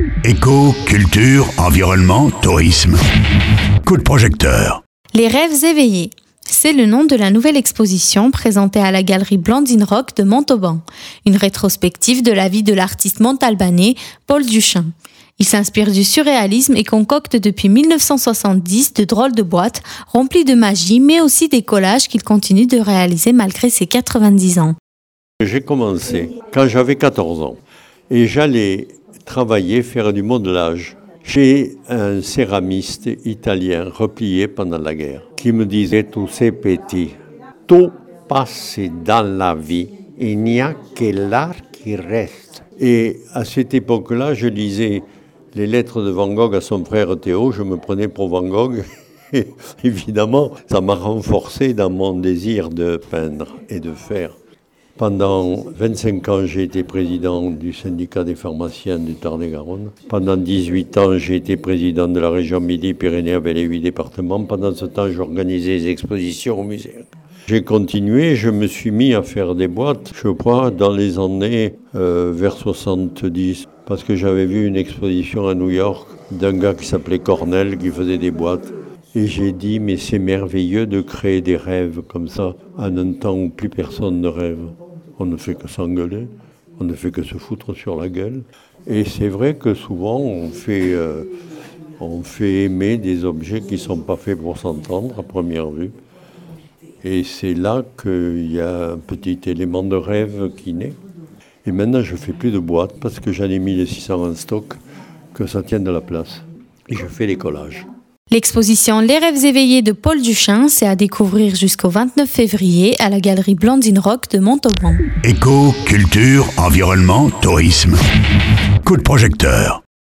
Éco, culture, environnement, tourisme. Coup de projecteur. Les rêves éveillés. C'est le nom de la nouvelle exposition présentée à la galerie Blandine Rock de Montauban. Une rétrospective de la vie de l'artiste montalbanais Paul Duchain. Il s'inspire du surréalisme et concocte depuis 1970 de drôles de boîtes remplies de magie, mais aussi des collages qu'il continue de réaliser malgré ses 90 ans. J'ai commencé quand j'avais 14 ans et j'allais travailler, faire du modelage chez un céramiste italien replié pendant la guerre qui me disait « Tous ces petits, tout passe dans la vie, il n'y a que l'art qui reste ». Et à cette époque-là, je lisais les lettres de Van Gogh à son frère Théo, je me prenais pour Van Gogh. Et évidemment, ça m'a renforcé dans mon désir de peindre et de faire. Pendant 25 ans, j'ai été président du syndicat des pharmaciens du Tarn-et-Garonne. Pendant 18 ans, j'ai été président de la région Midi-Pyrénées avec les 8 départements. Pendant ce temps, j'organisais des expositions au musée. J'ai continué, je me suis mis à faire des boîtes, je crois, dans les années vers 70, parce que j'avais vu une exposition à New York d'un gars qui s'appelait Cornell, qui faisait des boîtes. Et j'ai dit, mais c'est merveilleux de créer des rêves comme ça, en un temps où plus personne ne rêve. On ne fait que s'engueuler, on ne fait que se foutre sur la gueule. Et c'est vrai que souvent, on fait aimer des objets qui ne sont pas faits pour s'entendre à première vue. Et c'est là qu'il y a un petit élément de rêve qui naît. Et maintenant, je ne fais plus de boîtes parce que j'en ai mis les 600 en stock, que ça tienne de la place. Et je fais les collages. L'exposition Les rêves éveillés de Paul Duchain, c'est à découvrir jusqu'au 29 février à la galerie Blandine Rock de Montauban. Éco, culture, environnement, tourisme. Coup de projecteur.